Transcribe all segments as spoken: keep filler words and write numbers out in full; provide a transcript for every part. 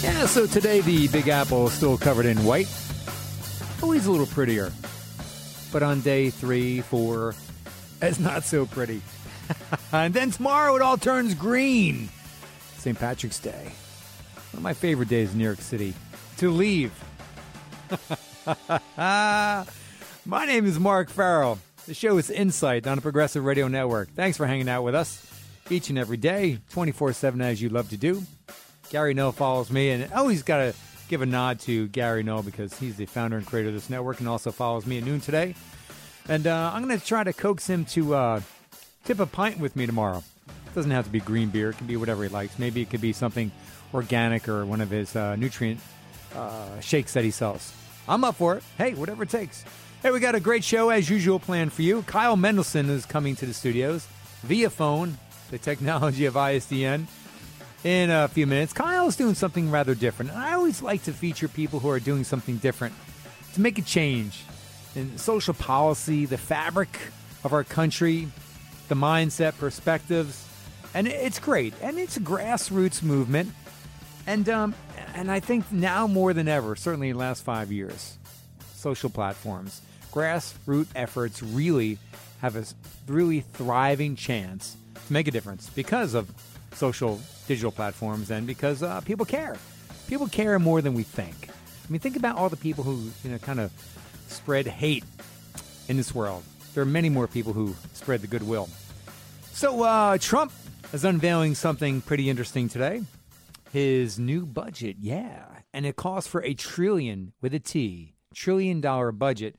Yeah, so today the Big Apple is still covered in white. Always a little prettier. But on day three, four, it's not so pretty. And then tomorrow it all turns green. Saint Patrick's Day. One of my favorite days in New York City. To leave. My name is Mark Farrell. The show is Insight on the Progressive Radio Network. Thanks for hanging out with us each and every day, twenty-four seven as you love to do. Gary Null follows me, and I always got to give a nod to Gary Null because he's the founder and creator of this network and also follows me at noon today. And uh, I'm going to try to coax him to uh, tip a pint with me tomorrow. It doesn't have to be green beer. It can be whatever he likes. Maybe it could be something organic or one of his uh, nutrient uh, shakes that he sells. I'm up for it. Hey, whatever it takes. Hey, we got a great show as usual planned for you. Kyle Mendelson is coming to the studios via phone, the technology of I S D N. In a few minutes, Kyle's doing something rather different. And I always like to feature people who are doing something different to make a change in social policy, the fabric of our country, the mindset, perspectives. And it's great. And it's a grassroots movement. And um, and I think now more than ever, certainly in the last five years, social platforms, grassroots efforts really have a really thriving chance to make a difference because of social digital platforms and because uh, people care. People care more than we think. I mean, think about all the people who, you know, kind of spread hate in this world. There are many more people who spread the goodwill. So uh, Trump is unveiling something pretty interesting today. His new budget, yeah. And it calls for a trillion, with a T, trillion dollar budget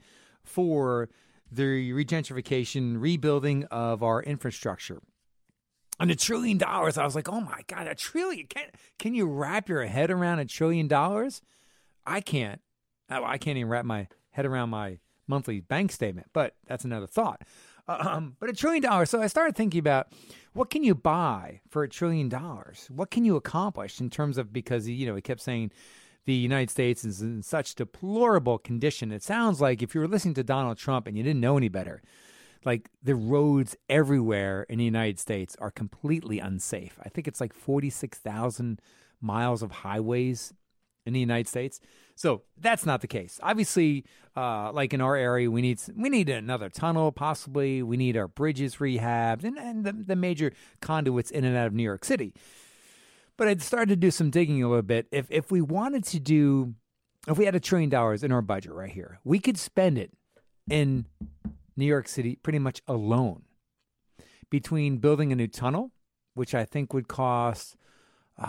for the regentrification, rebuilding of our infrastructure. And a trillion dollars, I was like, oh my God, a trillion. Can, can you wrap your head around a trillion dollars? I can't. I, I can't even wrap my head around my monthly bank statement, but that's another thought. Um, but a trillion dollars. So I started thinking about what can you buy for a trillion dollars? What can you accomplish in terms of, because, you know, he kept saying the United States is in such deplorable condition. It sounds like if you were listening to Donald Trump and you didn't know any better, like the roads everywhere in the United States are completely unsafe. I think it's like forty-six thousand miles of highways in the United States. So that's not the case. Obviously, uh, like in our area, we need we need another tunnel, possibly. We need our bridges rehabbed and, and the, the major conduits in and out of New York City. But I started to do some digging a little bit. If if we wanted to do, if we had a trillion dollars in our budget right here, we could spend it in New York City pretty much alone, between building a new tunnel, which I think would cost, uh,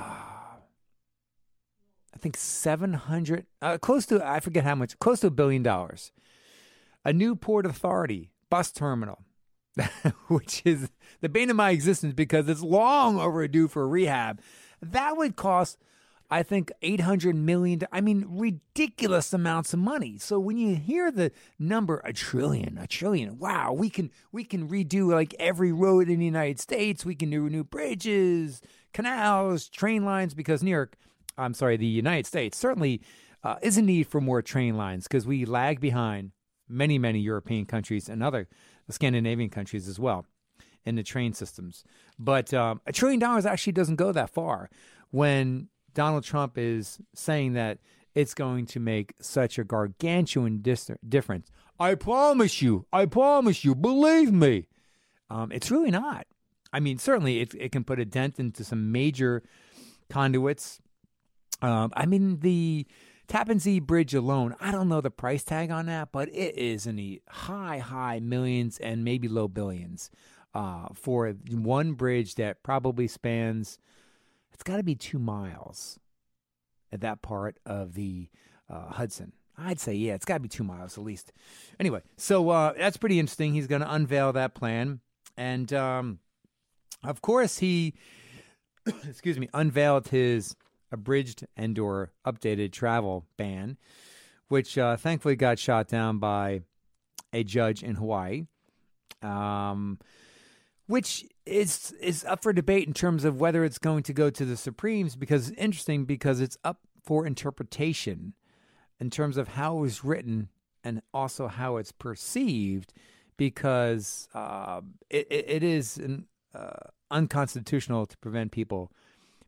I think seven hundred, uh, close to, I forget how much, close to a billion dollars. A new Port Authority bus terminal, which is the bane of my existence because it's long overdue for rehab. That would cost, I think, eight hundred million dollars. I mean, ridiculous amounts of money. So when you hear the number, a trillion, a trillion, wow, we can we can redo like every road in the United States. We can do new bridges, canals, train lines, because New York, I'm sorry, the United States certainly uh, is in need for more train lines because we lag behind many, many European countries and other Scandinavian countries as well in the train systems. But um, a trillion dollars actually doesn't go that far when Donald Trump is saying that it's going to make such a gargantuan dis- difference. I promise you, I promise you, believe me. Um, it's really not. I mean, certainly it, it can put a dent into some major conduits. Um, I mean, the Tappan Zee Bridge alone, I don't know the price tag on that, but it is in the high, high millions and maybe low billions uh, for one bridge that probably spans, it's got to be two miles at that part of the uh, Hudson. I'd say, yeah, it's got to be two miles at least. Anyway, so uh, that's pretty interesting. He's going to unveil that plan. And, um, of course, he, excuse me, unveiled his abridged and or updated travel ban, which uh, thankfully got shot down by a judge in Hawaii, um, which is is up for debate in terms of whether it's going to go to the Supremes, because it's interesting because it's up for interpretation in terms of how it was written and also how it's perceived, because uh, it, it is an, uh, unconstitutional to prevent people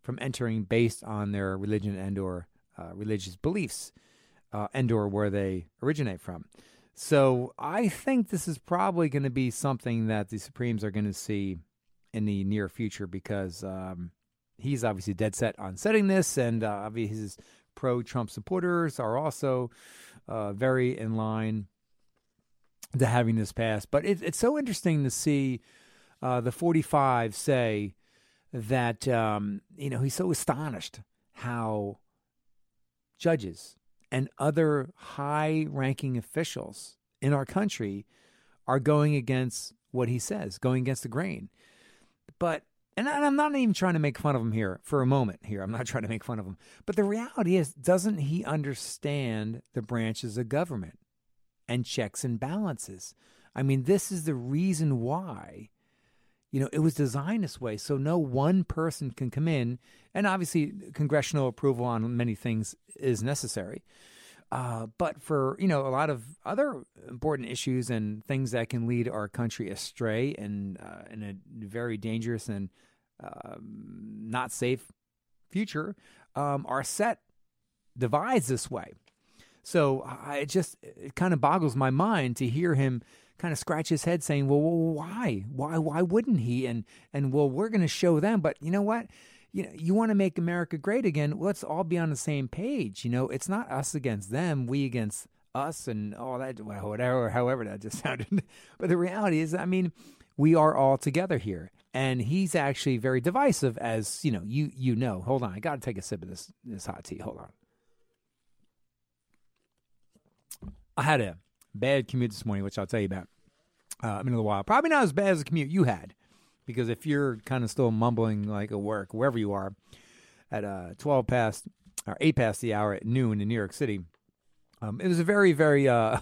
from entering based on their religion and or uh, religious beliefs uh, and or where they originate from. So I think this is probably going to be something that the Supremes are going to see in the near future because um, he's obviously dead set on setting this, and uh, obviously his pro-Trump supporters are also uh, very in line to having this passed. But it, it's so interesting to see uh, the forty-five say that, um, you know, he's so astonished how judges and other high-ranking officials in our country are going against what he says, going against the grain. But, and I'm not even trying to make fun of him here for a moment here. I'm not trying to make fun of him. But the reality is, doesn't he understand the branches of government and checks and balances? I mean, this is the reason why, you know, it was designed this way. So no one person can come in, and obviously congressional approval on many things is necessary. Uh, but for, you know, a lot of other important issues and things that can lead our country astray and uh, in a very dangerous and uh, not safe future, um, our set divides this way. So I it just, it kind of boggles my mind to hear him kind of scratch his head saying, well, well why? Why why wouldn't he? And, and well, we're going to show them. But you know what? You know, you want to make America great again, let's all be on the same page. You know, it's not us against them, we against us and all that, well, whatever, however that just sounded. But the reality is, I mean, we are all together here. And he's actually very divisive, as, you know, you you know. Hold on, I got to take a sip of this, this hot tea. Hold on. I had a bad commute this morning, which I'll tell you about uh, in a little while. Probably not as bad as the commute you had. Because if you're kind of still mumbling like at work, wherever you are, at uh, twelve past or eight past the hour at noon in New York City, um, it was a very, very uh,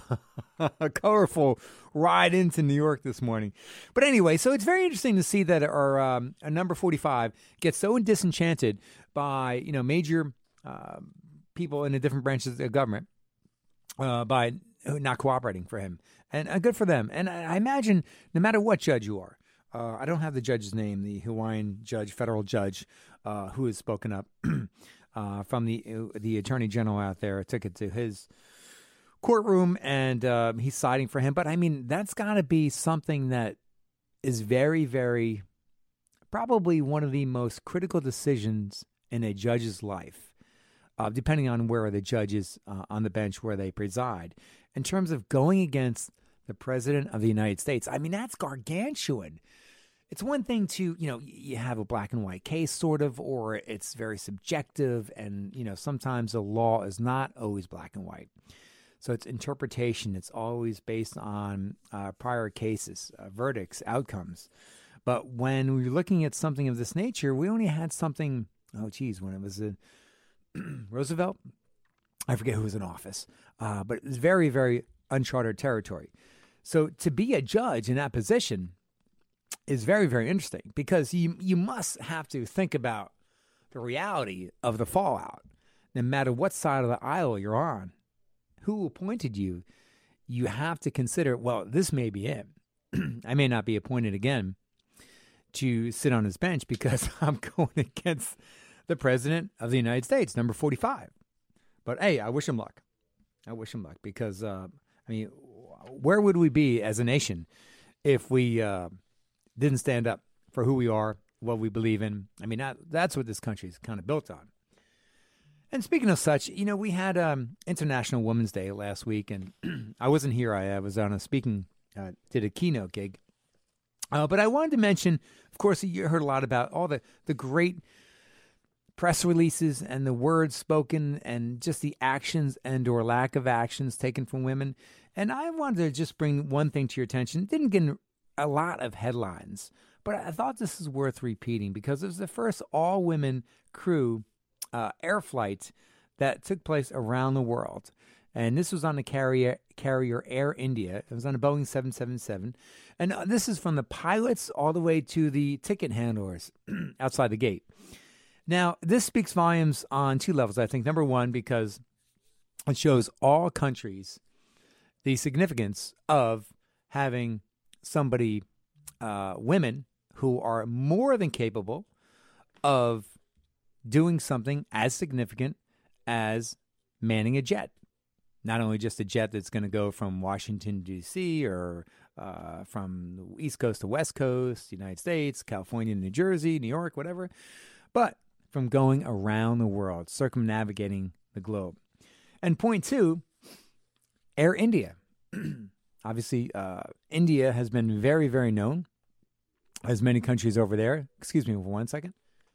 colorful ride into New York this morning. But anyway, so it's very interesting to see that our, um, our number forty-five gets so disenchanted by, you know, major uh, people in the different branches of government uh, by not cooperating for him. And uh, good for them. And I, I imagine no matter what judge you are, Uh, I don't have the judge's name, the Hawaiian judge, federal judge, uh, who has spoken up uh, from the the attorney general out there. Took it to his courtroom, and uh, he's siding for him. But, I mean, that's got to be something that is very, very, probably one of the most critical decisions in a judge's life, uh, depending on where the judge is uh, on the bench where they preside, in terms of going against the president of the United States. I mean, that's gargantuan. It's one thing to, you know, you have a black and white case sort of, or it's very subjective. And, you know, sometimes the law is not always black and white. So it's interpretation. It's always based on uh, prior cases, uh, verdicts, outcomes. But when we were looking at something of this nature, we only had something, oh, geez, when it was a Roosevelt, I forget who was in office, uh, but it was very, very uncharted territory. So to be a judge in that position is very, very interesting because you you must have to think about the reality of the fallout. No matter what side of the aisle you're on, who appointed you, you have to consider, well, this may be it. I may not be appointed again to sit on his bench because I'm going against the president of the United States, number forty-five. But, hey, I wish him luck. I wish him luck because, uh, I mean, where would we be as a nation if we uh, didn't stand up for who we are, what we believe in? I mean, that, that's what this country is kind of built on. And speaking of such, you know, we had um, International Women's Day last week, and I wasn't here. I, I was on a speaking, uh, did a keynote gig. Uh, but I wanted to mention, of course, you heard a lot about all the, the great press releases and the words spoken and just the actions and or lack of actions taken from women. And I wanted to just bring one thing to your attention. It didn't get a lot of headlines, but I thought this is worth repeating because it was the first all-women crew uh, air flight that took place around the world. And this was on the carrier, carrier Air India. It was on a Boeing seven seventy-seven. And this is from the pilots all the way to the ticket handlers outside the gate. Now, this speaks volumes on two levels, I think. Number one, because it shows all countries the significance of having somebody, uh, women, who are more than capable of doing something as significant as manning a jet. Not only just a jet that's going to go from Washington, D C, or uh, from the East Coast to West Coast, United States, California, New Jersey, New York, whatever, but from going around the world, circumnavigating the globe. And point two, Air India. Obviously, uh, India has been very, very known, as many countries over there, excuse me for one second,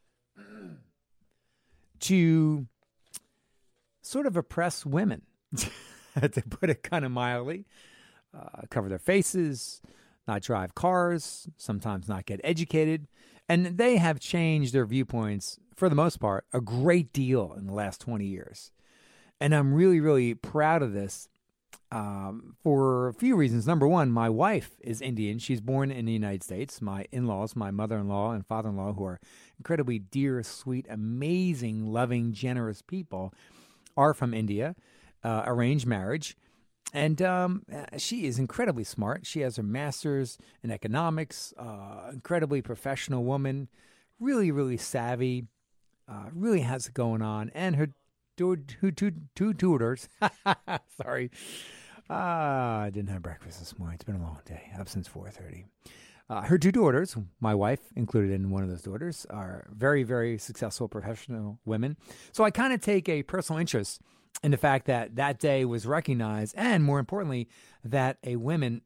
to sort of oppress women, to put it kind of mildly, uh, cover their faces, not drive cars, sometimes not get educated. And they have changed their viewpoints, for the most part, a great deal in the last twenty years. And I'm really, really proud of this um, for a few reasons. Number one, my wife is Indian. She's born in the United States. My in-laws, my mother-in-law and father-in-law, who are incredibly dear, sweet, amazing, loving, generous people, are from India, uh, arranged marriage. And um, she is incredibly smart. She has her master's in economics, uh, incredibly professional woman, really, really savvy, uh, really has it going on. And her two, two, two, two tutors, sorry, uh, I didn't have breakfast this morning. It's been a long day, up since four thirty. Uh, her two daughters, my wife included in one of those daughters, are very, very successful professional women. So I kind of take a personal interest in the fact that that day was recognized, and more importantly, that a women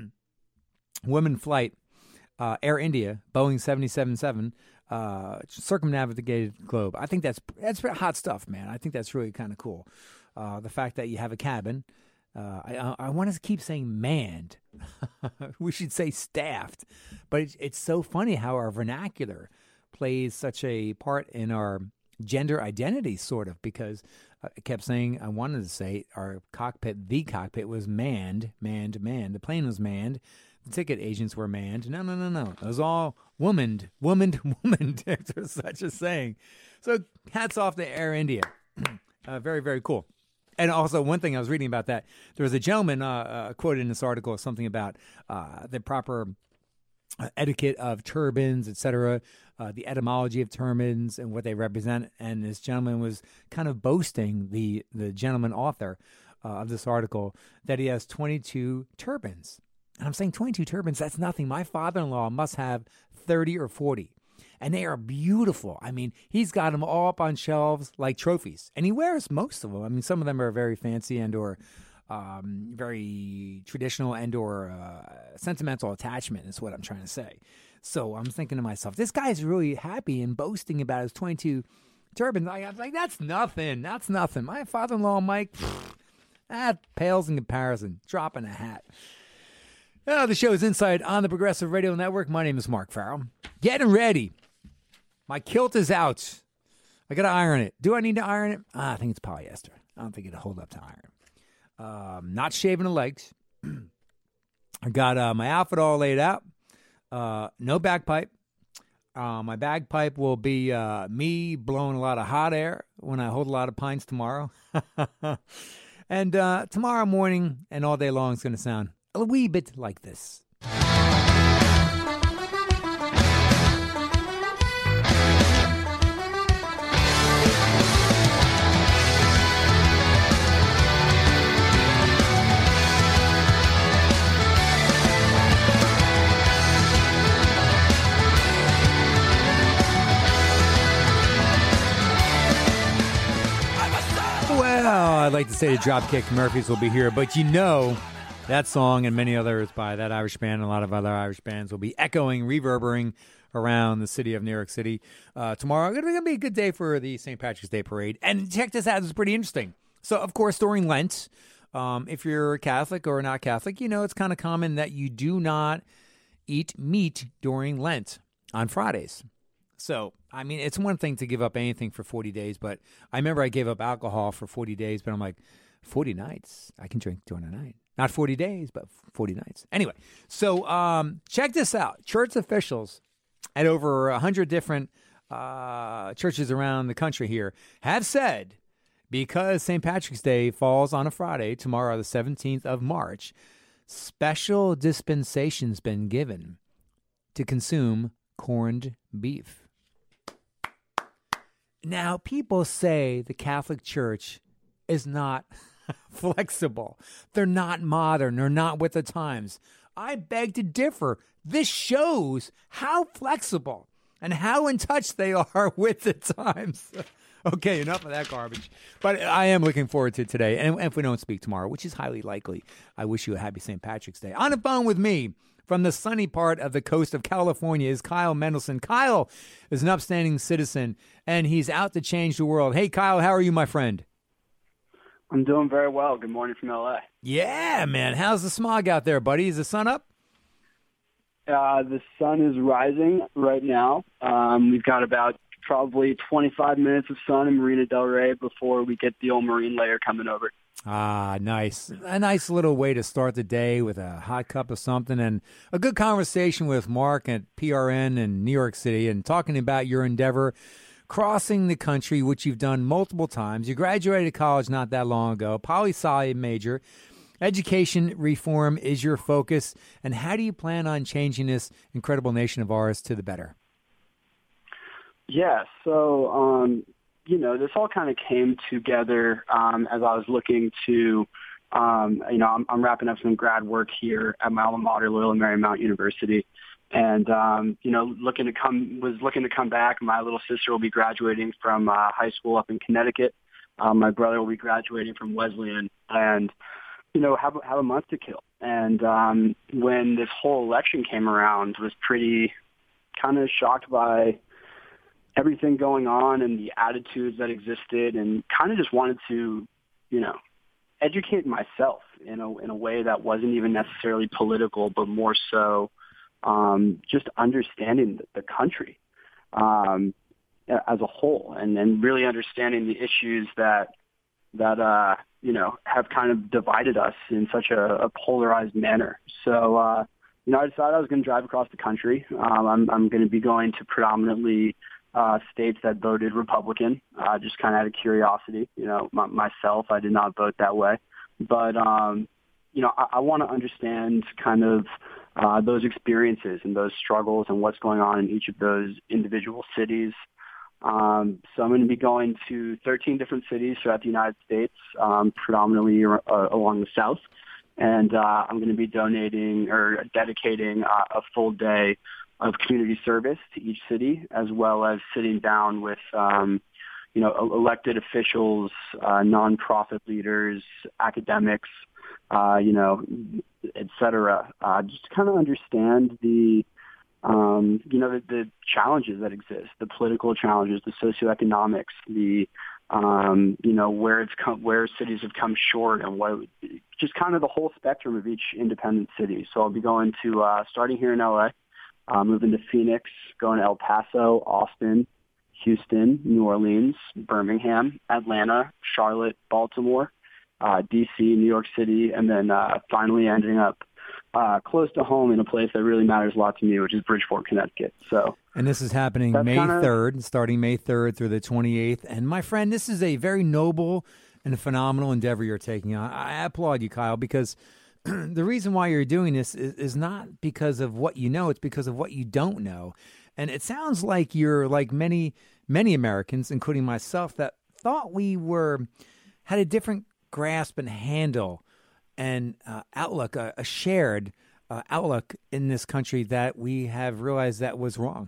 women flight, uh, Air India, Boeing seven seventy-seven, uh, circumnavigated the globe. I think that's that's hot stuff, man. I think that's really kind of cool. Uh, the fact that you have a cabin. Uh, I, I want to keep saying manned. We should say staffed. But it's, it's so funny how our vernacular plays such a part in our gender identity, sort of, because I kept saying, I wanted to say our cockpit, the cockpit was manned, manned, manned. The plane was manned. The ticket agents were manned. No, no, no, no. It was all womaned, womaned, womaned. There's such a saying. So hats off to Air India. uh, very, very cool. And also, one thing I was reading about that, there was a gentleman uh, uh, quoted in this article something about uh, the proper uh, etiquette of turbans, et cetera, uh, the etymology of turbans and what they represent. And this gentleman was kind of boasting, the, the gentleman author uh, of this article, that he has twenty-two turbans. And I'm saying twenty-two turbans, that's nothing. My father-in-law must have thirty or forty. And they are beautiful. I mean, he's got them all up on shelves like trophies. And he wears most of them. I mean, some of them are very fancy and or um, very traditional and or uh, sentimental attachment is what I'm trying to say. So I'm thinking to myself, this guy's really happy and boasting about his twenty-two turbans. I was like, that's nothing. That's nothing. My father-in-law, Mike, pfft, that pales in comparison. Dropping a hat. Uh, the show is Inside on the Progressive Radio Network. My name is Mark Farrell. Getting ready. My kilt is out. I got to iron it. Do I need to iron it? Ah, I think it's polyester. I don't think it'll hold up to iron. Um, not shaving the legs. I got uh, my outfit all laid out. Uh, no bagpipe. Uh, my bagpipe will be uh, me blowing a lot of hot air when I hold a lot of pints tomorrow. And uh, tomorrow morning and all day long is going to sound a wee bit like this. Well, I'd like to say the Dropkick Murphys will be here, but you know that song and many others by that Irish band and a lot of other Irish bands will be echoing, reverberating around the city of New York City uh, tomorrow. It's going to be a good day for the Saint Patrick's Day Parade. And check this out. This is pretty interesting. So, of course, during Lent, um, if you're Catholic or not Catholic, you know it's kind of common that you do not eat meat during Lent on Fridays. So, I mean, it's one thing to give up anything for forty days, but I remember I gave up alcohol for forty days, but I'm like, forty nights? I can drink during the night. Not forty days, but forty nights. Anyway, so um, check this out. Church officials at over one hundred different uh, churches around the country here have said, because Saint Patrick's Day falls on a Friday, tomorrow, the seventeenth of March, special dispensation's been given to consume corned beef. Now, people say the Catholic Church is not flexible. They're not modern. They're not with the times. I beg to differ. This shows how flexible and how in touch they are with the times. Okay, enough of that garbage. But I am looking forward to today. And if we don't speak tomorrow, which is highly likely, I wish you a happy Saint Patrick's Day. On the phone with me from the sunny part of the coast of California is Kyle Mendelson. Kyle is an upstanding citizen, and he's out to change the world. Hey, Kyle, how are you, my friend? I'm doing very well. Good morning from L A. Yeah, man. How's the smog out there, buddy? Is the sun up? Uh, the sun is rising right now. Um, we've got about probably twenty-five minutes of sun in Marina Del Rey before we get the old marine layer coming over. Ah, nice. A nice little way to start the day with a hot cup of something and a good conversation with Mark at P R N in New York City and talking about your endeavor crossing the country, which you've done multiple times. You graduated college not that long ago, poli-sci major. Education reform is your focus. And how do you plan on changing this incredible nation of ours to the better? Yeah, so, um, you know, this all kind of came together um, as I was looking to, um, you know, I'm, I'm wrapping up some grad work here at my alma mater, Loyola Marymount University. And, um, you know, looking to come, was looking to come back. My little sister will be graduating from uh, high school up in Connecticut. Um, my brother will be graduating from Wesleyan. And, you know, have, have a month to kill. And um, when this whole election came around, was pretty kind of shocked by everything going on and the attitudes that existed, and kind of just wanted to, you know, educate myself in a in a way that wasn't even necessarily political, but more so um, just understanding the, the country um, as a whole, and, and really understanding the issues that that uh, you know have kind of divided us in such a, a polarized manner. So, uh, you know, I decided I was going to drive across the country. Um, I'm, I'm going to be going to predominantly Uh, states that voted Republican, uh, just kind of out of curiosity. You know, m- myself, I did not vote that way. But, um, you know, I, I want to understand kind of uh, those experiences and those struggles and what's going on in each of those individual cities. Um, so I'm going to be going to thirteen different cities throughout the United States, um, predominantly uh, along the South. And uh, I'm going to be donating or dedicating uh, a full day of community service to each city, as well as sitting down with, um, you know, elected officials, uh, nonprofit leaders, academics, uh, you know, et cetera, uh, just to kind of understand the, um, you know, the, the challenges that exist, the political challenges, the socioeconomics, the, um, you know, where it's come, where cities have come short, and what, just kind of the whole spectrum of each independent city. So I'll be going to, uh, starting here in L A, Uh, moving to Phoenix, going to El Paso, Austin, Houston, New Orleans, Birmingham, Atlanta, Charlotte, Baltimore, uh, D C, New York City, and then uh, finally ending up uh, close to home in a place that really matters a lot to me, which is Bridgeport, Connecticut. So, and this is happening May third, starting May third through the twenty-eighth. And my friend, this is a very noble and phenomenal endeavor you're taking on. I applaud you, Kyle, because the reason why you're doing this is, is not because of what you know, it's because of what you don't know. And it sounds like you're like many, many Americans, including myself, that thought we were, had a different grasp and handle and uh, outlook, a, a shared uh, outlook in this country, that we have realized that was wrong.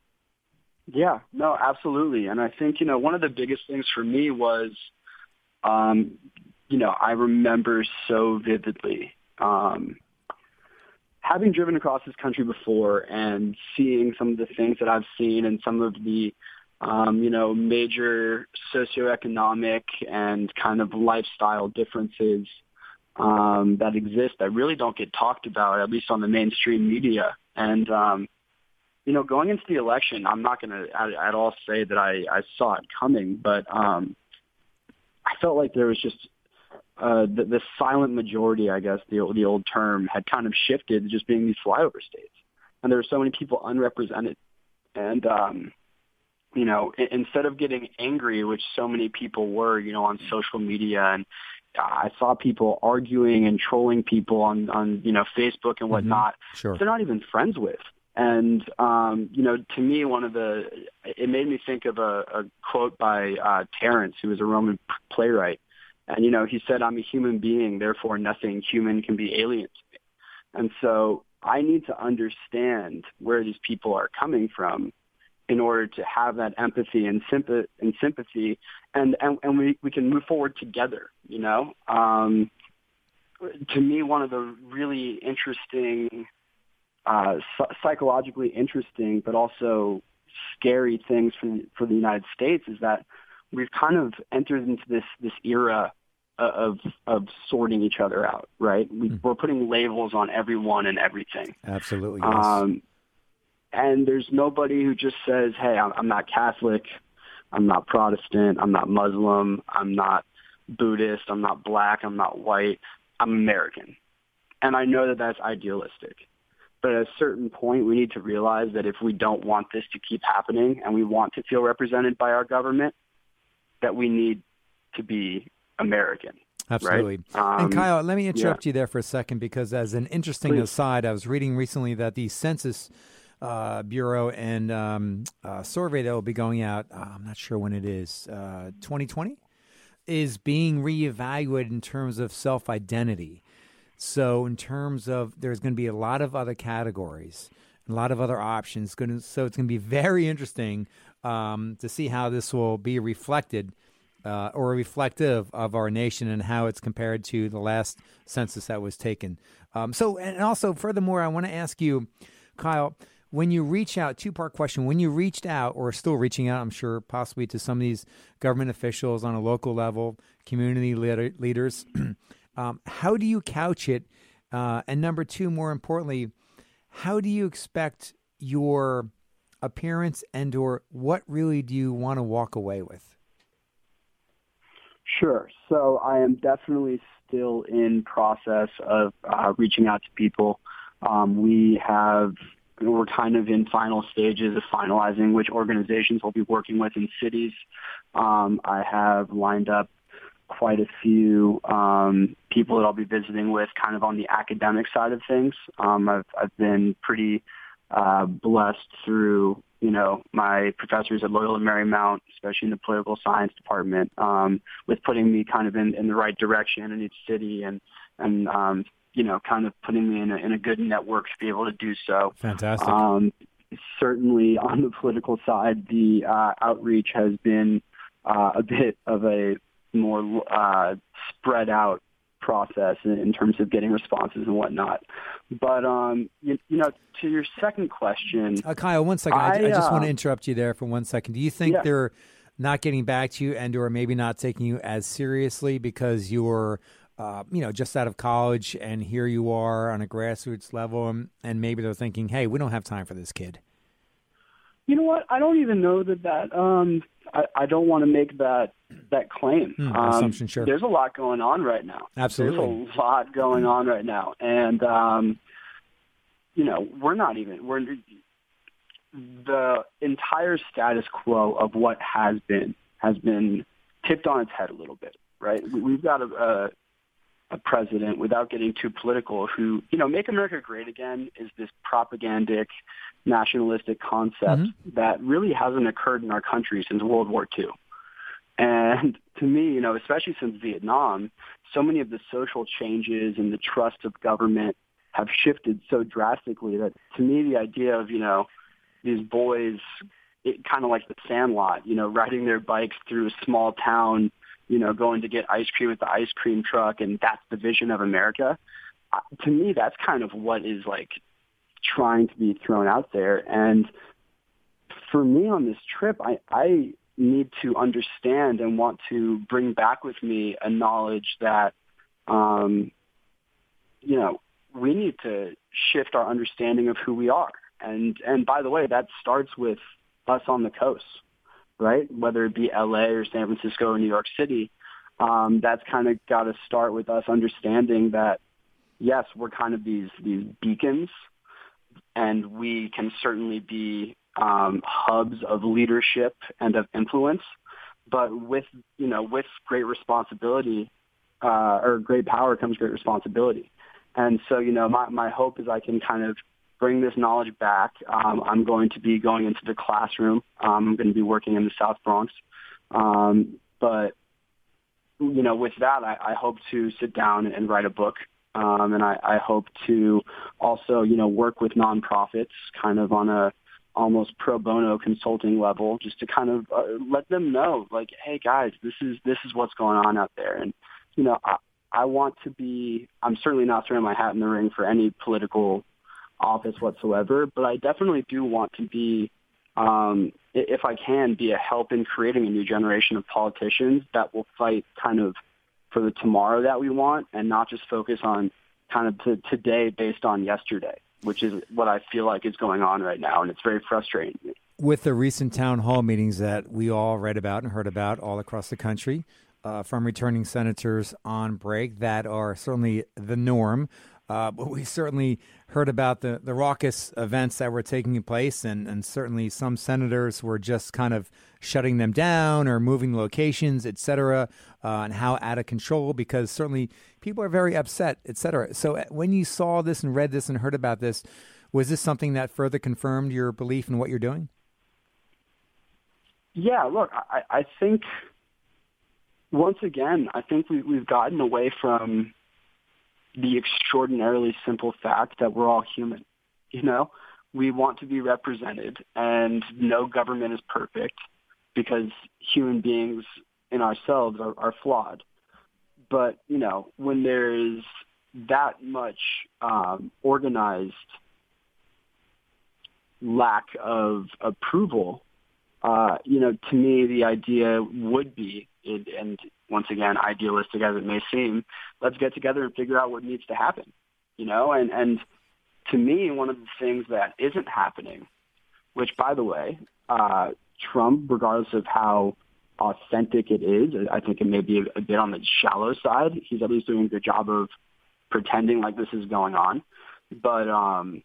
Yeah, no, absolutely. And I think, you know, one of the biggest things for me was, um, you know, I remember so vividly Um, having driven across this country before and seeing some of the things that I've seen and some of the, um, you know, major socioeconomic and kind of lifestyle differences um, that exist that really don't get talked about, at least on the mainstream media. And, um, you know, going into the election, I'm not going to at, at all say that I, I saw it coming, but um, I felt like there was just Uh, the, the silent majority, I guess, the, the old term, had kind of shifted to just being these flyover states. And there were so many people unrepresented. And, um, you know, I, instead of getting angry, which so many people were, you know, on social media, and I saw people arguing and trolling people on, on you know, Facebook and whatnot, mm-hmm. Sure. they're not even friends with. And, um, you know, to me, one of the, it made me think of a, a quote by uh, Terence, who was a Roman playwright. And, you know, he said, I'm a human being, therefore nothing human can be alien to me. And so I need to understand where these people are coming from in order to have that empathy and sympathy, and, sympathy, and, and, and we, we can move forward together, you know. Um, to me, one of the really interesting, uh, psychologically interesting, but also scary things for, for the United States is that we've kind of entered into this, this era of of sorting each other out, right? We, mm. We're putting labels on everyone and everything. Absolutely, yes. Um, and there's nobody who just says, hey, I'm, I'm not Catholic, I'm not Protestant, I'm not Muslim, I'm not Buddhist, I'm not black, I'm not white, I'm American. And I know that that's idealistic. But at a certain point, we need to realize that if we don't want this to keep happening and we want to feel represented by our government, that we need to be American. Absolutely. Right? Um, and Kyle, let me interrupt yeah. you there for a second, because as an interesting Please. aside, I was reading recently that the Census uh, Bureau and um, uh, survey that will be going out, uh, I'm not sure when it is, uh, twenty twenty, is being reevaluated in terms of self-identity. So in terms of, there's going to be a lot of other categories, a lot of other options. Going to, so it's going to be very interesting um, to see how this will be reflected Uh, or reflective of our nation and how it's compared to the last census that was taken. Um, so, and also, furthermore, I want to ask you, Kyle, when you reach out, two-part question, when you reached out or still reaching out, I'm sure possibly to some of these government officials on a local level, community leader, leaders, um, how do you couch it? Uh, and number two, more importantly, how do you expect your appearance and or what really do you want to walk away with? Sure. So I am definitely still in process of uh, reaching out to people. Um, we have, we're kind of in final stages of finalizing which organizations we'll be working with in cities. Um, I have lined up quite a few um, people that I'll be visiting with kind of on the academic side of things. Um, I've, I've been pretty uh, blessed through you know, my professors at Loyola Marymount, especially in the political science department, um, with putting me kind of in, in the right direction in each city and, and um, you know, kind of putting me in a, in a good network to be able to do so. Fantastic. Um, certainly on the political side, the uh, outreach has been uh, a bit of a more uh, spread out process in, in terms of getting responses and whatnot. But, um, you, you know, to your second question. Uh, Kyle, one second. I, I, I just uh, want to interrupt you there for one second. Do you think yeah. they're not getting back to you and or maybe not taking you as seriously because you're, uh, you know, just out of college and here you are on a grassroots level and, and maybe they're thinking, hey, we don't have time for this kid? You know what? I don't even know that that um, I, I don't want to make that that claim. Hmm, um, assumption, sure. There's a lot going on right now. Absolutely. There's a lot going on right now. And, um, you know, we're not even, we're the entire status quo of what has been, has been tipped on its head a little bit, right? We, we've got a, a, a president, without getting too political, who, you know, Make America Great Again is this propagandic, nationalistic concept mm-hmm. that really hasn't occurred in our country since World War Two. And to me, you know, especially since Vietnam, so many of the social changes and the trust of government have shifted so drastically that to me, the idea of, you know, these boys, it, kind of like the Sandlot, you know, riding their bikes through a small town, you know, going to get ice cream with the ice cream truck, and that's the vision of America. Uh, to me, that's kind of what is like trying to be thrown out there. And for me on this trip, I, I need to understand and want to bring back with me a knowledge that, um, you know, we need to shift our understanding of who we are. And, and by the way, that starts with us on the coast, right? Whether it be L A or San Francisco or New York City, um, that's kind of got to start with us understanding that, yes, we're kind of these, these beacons, and we can certainly be um, hubs of leadership and of influence, but with, you know, with great responsibility uh, or great power comes great responsibility. And so, you know, my, my hope is I can kind of bring this knowledge back. Um, I'm going to be going into the classroom. Um, I'm going to be working in the South Bronx. Um, but, you know, with that, I, I hope to sit down and write a book. Um, and I, I hope to also, you know, work with nonprofits kind of on a almost pro bono consulting level, just to kind of uh, let them know, like, hey, guys, this is this is what's going on out there. And, you know, I, I want to be, I'm certainly not throwing my hat in the ring for any political office whatsoever, but I definitely do want to be, um, if I can, be a help in creating a new generation of politicians that will fight kind of for the tomorrow that we want and not just focus on kind of to today based on yesterday, which is what I feel like is going on right now, and it's very frustrating. With the recent town hall meetings that we all read about and heard about all across the country, uh, from returning senators on break that are certainly the norm, Uh, but we certainly heard about the, the raucous events that were taking place, and, and certainly some senators were just kind of shutting them down or moving locations, et cetera, uh, and how out of control, because certainly people are very upset, et cetera. So when you saw this and read this and heard about this, was this something that further confirmed your belief in what you're doing? Yeah, look, I, I think, once again, I think we, we've gotten away from the extraordinarily simple fact that we're all human. You know, we want to be represented, and no government is perfect because human beings in ourselves are, are flawed. But, you know, when there is that much um, organized lack of approval, uh, you know, to me, the idea would be, it, and once again, idealistic as it may seem, let's get together and figure out what needs to happen, you know? And, and to me, one of the things that isn't happening, which, by the way, uh, Trump, regardless of how authentic it is, I think it may be a, a bit on the shallow side. He's at least doing a good job of pretending like this is going on. But, um,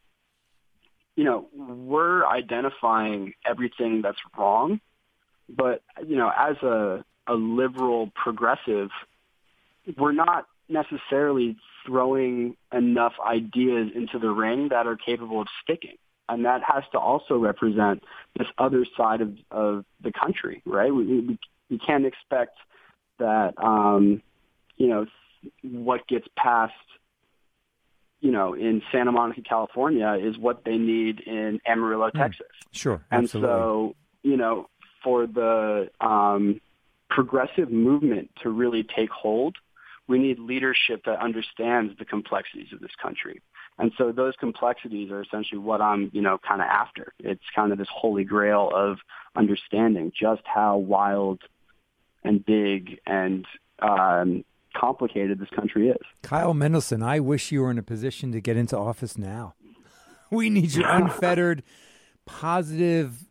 you know, we're identifying everything that's wrong. But, you know, as a a liberal progressive, we're not necessarily throwing enough ideas into the ring that are capable of sticking. And that has to also represent this other side of, of the country, right? We, we, we can't expect that, um, you know, what gets passed, you know, in Santa Monica, California is what they need in Amarillo, mm, Texas. Sure, absolutely. And so, you know, for the um, progressive movement to really take hold, we need leadership that understands the complexities of this country. And so those complexities are essentially what I'm, you know, kind of after. It's kind of this holy grail of understanding just how wild and big and um, complicated this country is. Kyle Mendelson, I wish you were in a position to get into office now. We need your unfettered, positive,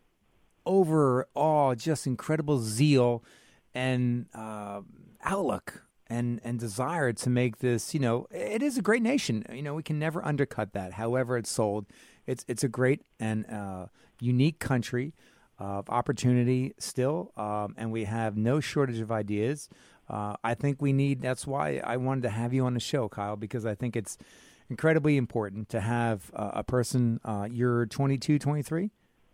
overall, just incredible zeal and uh, outlook and, and desire to make this, you know, it is a great nation. You know, we can never undercut that. However it's sold, it's it's a great and uh, unique country of opportunity still, um, and we have no shortage of ideas. Uh, I think we need, that's why I wanted to have you on the show, Kyle, because I think it's incredibly important to have uh, a person, uh, you're twenty-two, twenty-three?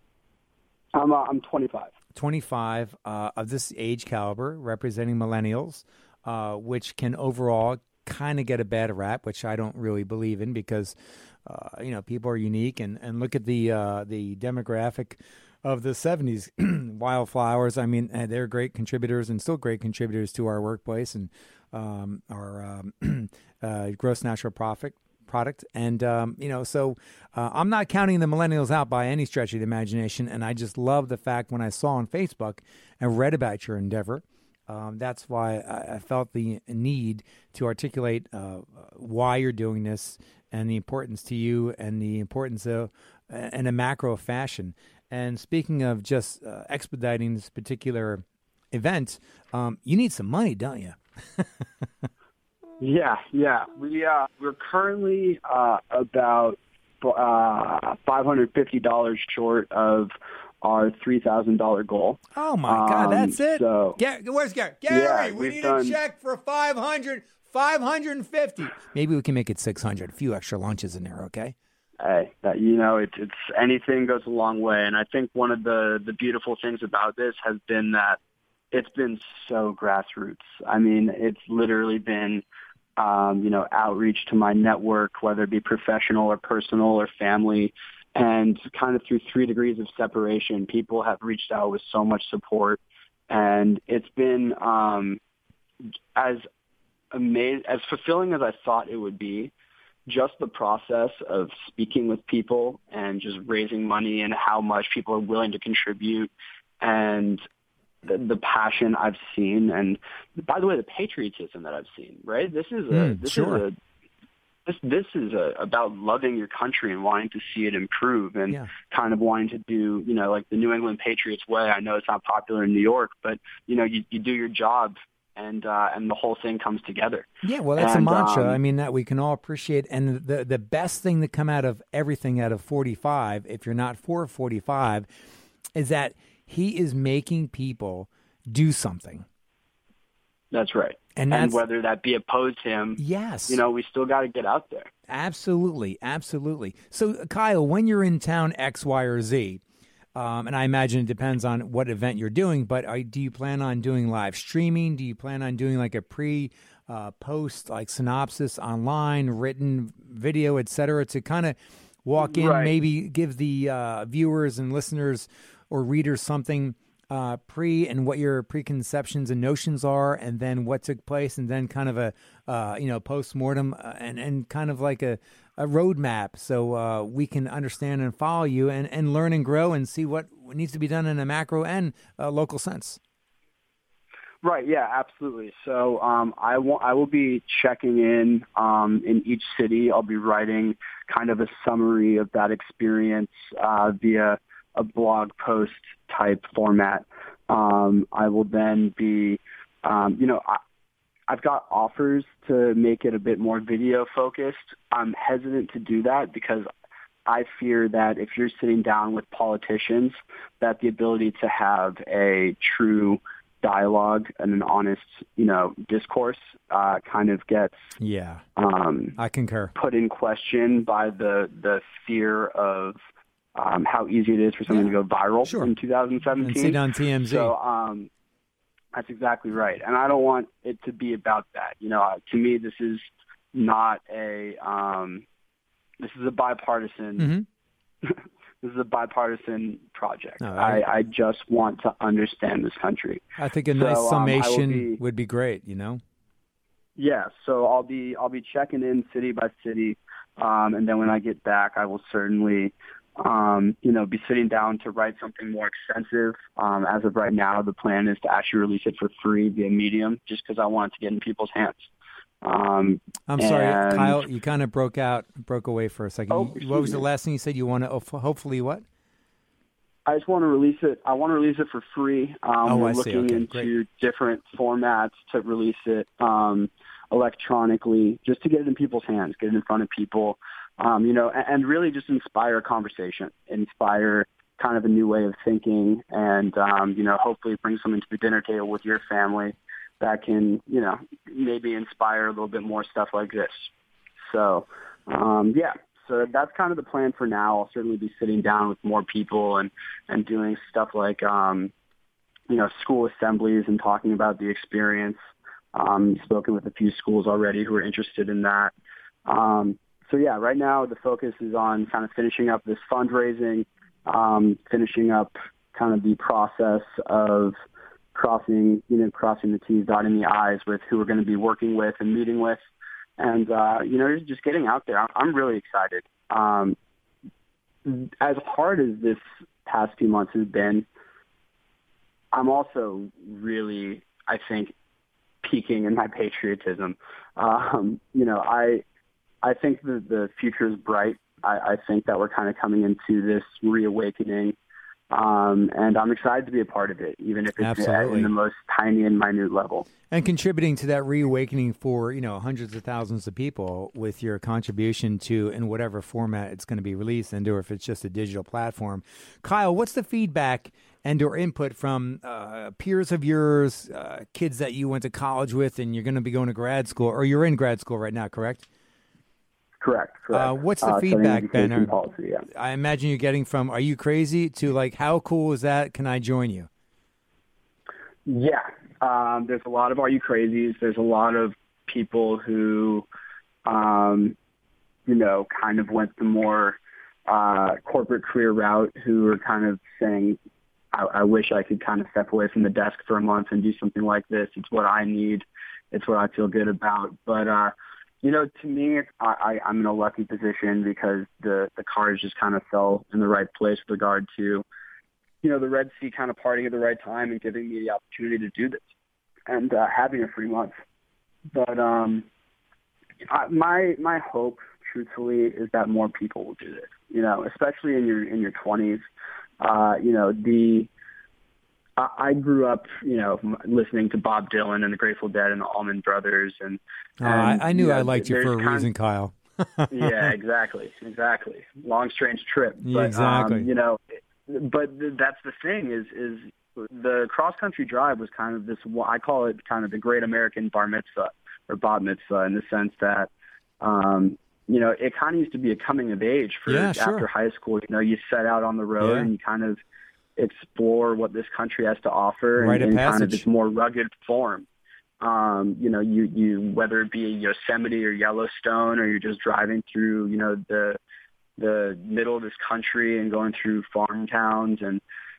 I'm, uh, I'm twenty-five. twenty-five uh, of this age caliber representing millennials, uh, which can overall kind of get a bad rap, which I don't really believe in because, uh, you know, people are unique. And, and look at the uh, the demographic of the seventies. Wildflowers, I mean, they're great contributors and still great contributors to our workplace and um, our um, uh, gross national profit product. And, um, you know, so uh, I'm not counting the millennials out by any stretch of the imagination. And I just love the fact when I saw on Facebook and read about your endeavor, um, that's why I, I felt the need to articulate uh, why you're doing this and the importance to you and the importance of, in a macro fashion. And speaking of just uh, expediting this particular event, um, you need some money, don't you? Yeah, yeah. We uh, we're currently uh, about uh, five hundred fifty dollars short of our three thousand dollar goal. Oh my God, um, that's it. So, Gary, where's Gary? Gary, yeah, we need done... a check for five hundred, five hundred fifty. Maybe we can make it six hundred. A few extra lunches in there, okay? hey, that, you know, it's, it's anything goes a long way. And I think one of the, the beautiful things about this has been that it's been so grassroots. I mean, it's literally been, um, you know, outreach to my network, whether it be professional or personal or family. And kind of through three degrees of separation, people have reached out with so much support. And it's been um, as amazing, as fulfilling as I thought it would be. Just the process of speaking with people and just raising money and how much people are willing to contribute and the, the passion I've seen. And by the way, the patriotism that I've seen, right? This is a, Mm, this sure. is a, this, this is a, about loving your country and wanting to see it improve and Yeah. kind of wanting to do, you know, like the New England Patriots way. I know it's not popular in New York, but you know, you, you do your job and, uh, and the whole thing comes together. Yeah, well, that's And, a mantra. um, I mean, that we can all appreciate. And the the best thing that come out of everything out of forty-five, if you're not for forty-five, is that he is making people do something. That's right. And And, that's- whether that be opposed to him, Yes. you know, we still got to get out there. Absolutely, absolutely. So, Kyle, when you're in town X, Y, or Z, um, and I imagine it depends on what event you're doing, but are, do you plan on doing live streaming? Do you plan on doing like a pre, uh, post, like synopsis online, written video, et cetera, to kind of walk in, Right. maybe give the uh, viewers and listeners or readers something uh, pre and what your preconceptions and notions are, and then what took place, and then kind of a uh, you know post-mortem uh, and and kind of like a, a roadmap, so uh, we can understand and follow you and, and learn and grow and see what needs to be done in a macro and uh, local sense. Right. Yeah, absolutely. So um, I will I will be checking in um, in each city. I'll be writing kind of a summary of that experience uh, via a blog post type format. Um, I will then be, um, you know, I, I've got offers to make it a bit more video focused. I'm hesitant to do that because I fear that if you're sitting down with politicians, that the ability to have a true dialogue and an honest, you know, discourse uh, kind of gets Yeah, um, I concur. put in question by the the fear of um, how easy it is for something Yeah, to go viral sure. in two thousand seventeen. And see it on T M Z. So um, that's exactly right, and I don't want it to be about that. You know, uh, to me, this is not a um, this is a bipartisan. Mm-hmm. This is a bipartisan project. No, I- I, I just want to understand this country. I think a So, nice um, I will summation be- would be great. You know. Yeah, so I'll be I'll be checking in city by city, um, and then when I get back, I will certainly, um, you know, be sitting down to write something more extensive. Um, as of right now, the plan is to actually release it for free via Medium, just because I want it to get in people's hands. Um, I'm sorry, and- Kyle. You kind of broke out, broke away for a second. Oh, You- what excuse was the me. last thing you said? You want to hopefully what? I just want to release it. I want to release it for free. Um, Oh, we're I see. looking Okay, into different formats to release it um, electronically, just to get it in people's hands, get it in front of people, um, you know, and, and really just inspire a conversation, inspire kind of a new way of thinking, and um, you know, hopefully bring something to the dinner table with your family that can, you know, maybe inspire a little bit more stuff like this. So, um, yeah. So that's kind of the plan for now. I'll certainly be sitting down with more people and, and doing stuff like, um, you know, school assemblies and talking about the experience. Um, spoken with a few schools already who are interested in that. Um, so yeah, right now the focus is on kind of finishing up this fundraising, um, finishing up kind of the process of crossing, you know, crossing the T's, dotting the I's with who we're going to be working with and meeting with. And, uh, you know, just getting out there. I'm, I'm really excited. Um, as hard as this past few months has been, I'm also really, I think, peaking in my patriotism. Um, you know, I I think that the future is bright. I, I think that we're kind of coming into this reawakening. Um, and I'm excited to be a part of it, even if it's Absolutely. in the most tiny and minute level. And contributing to that reawakening for, you know, hundreds of thousands of people with your contribution to, in whatever format it's going to be released and or if it's just a digital platform. Kyle, what's the feedback and or input from uh, peers of yours, uh, kids that you went to college with and you're going to be going to grad school, or you're in grad school right now, correct? Correct, correct. Uh, what's the uh, feedback, Ben? Are, policy, yeah. I imagine you're getting from, are you crazy, to like, how cool is that? Can I join you? Yeah. Um, there's a lot of Are You Crazies. There's a lot of people who, um, you know, kind of went the more uh, corporate career route, who are kind of saying, I, I wish I could kind of step away from the desk for a month and do something like this. It's what I need. It's what I feel good about. But, uh, you know, to me, it's, I, I, I'm in a lucky position because the, the cards just kind of fell in the right place with regard to, you know, the Red Sea kind of partying at the right time and giving me the opportunity to do this and uh, having a free month. But um, I, my my hope, truthfully, is that more people will do this. You know, especially in your in your twenties. Uh, you know, the I, I grew up, you know, listening to Bob Dylan and the Grateful Dead and the Allman Brothers, and, uh, and I, I knew you know, I liked you for a reason, of, Kyle. Yeah, exactly, exactly. Long, strange trip. Yeah, but, exactly. Um, you know. But that's the thing is, is the cross-country drive was kind of this, I call it kind of the great American bar mitzvah or bat mitzvah, in the sense that, um, you know, it kind of used to be a coming of age for yeah, sure. after high school. You know, you set out on the road yeah. and you kind of explore what this country has to offer Rite in, of in kind of passage. its more rugged form. Um, you know, you, you, whether it be Yosemite or Yellowstone, or you're just driving through, you know, the, the middle of this country and going through farm towns, and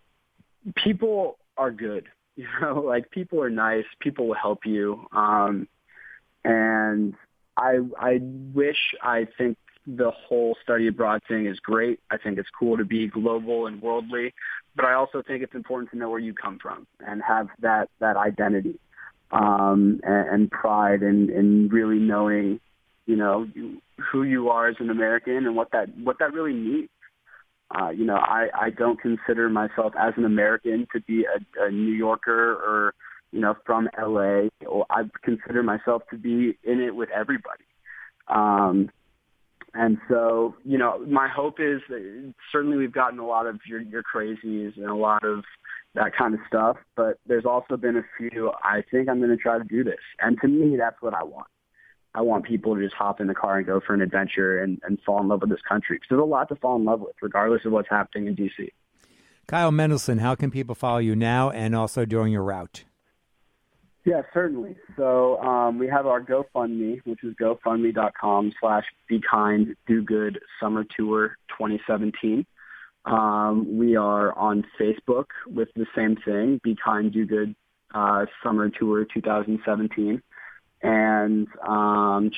people are good, you know, like people are nice, people will help you. Um, and I, I wish, I think the whole study abroad thing is great. I think it's cool to be global and worldly, but I also think it's important to know where you come from and have that, that identity, um, and, and pride in, in really knowing, you know, who you are as an American and what that what that really means. Uh, you know, I, I don't consider myself as an American to be a, a New Yorker or, you know, from L A. Or I consider myself to be in it with everybody. Um, and so, you know, my hope is that certainly we've gotten a lot of your, your crazies and a lot of that kind of stuff, but there's also been a few, I think I'm going to try to do this. And to me, that's what I want. I want people to just hop in the car and go for an adventure and, and fall in love with this country. Because there's a lot to fall in love with, regardless of what's happening in D C. Kyle Mendelson, how can people follow you now and also during your route? Yeah, certainly. So um, we have our GoFundMe, which is gofundme.com slash Be Kind, Do Good Summer Tour twenty seventeen. Um, we are on Facebook with the same thing, Be Kind, Do Good uh, Summer Tour twenty seventeen. And um,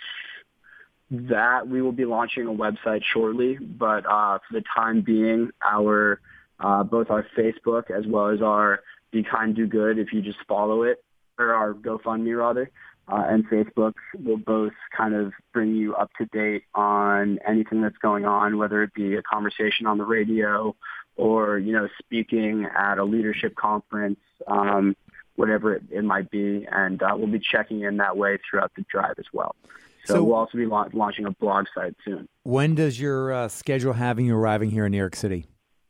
that we will be launching a website shortly, but uh, for the time being, our uh, both our Facebook as well as our Be Kind, Do Good, if you just follow it, or our GoFundMe rather, uh, and Facebook will both kind of bring you up to date on anything that's going on, whether it be a conversation on the radio or, you know, speaking at a leadership conference, um, whatever it, it might be, and uh, we'll be checking in that way throughout the drive as well. So, so we'll also be la- launching a blog site soon. When does your uh, schedule having you arriving here in New York City?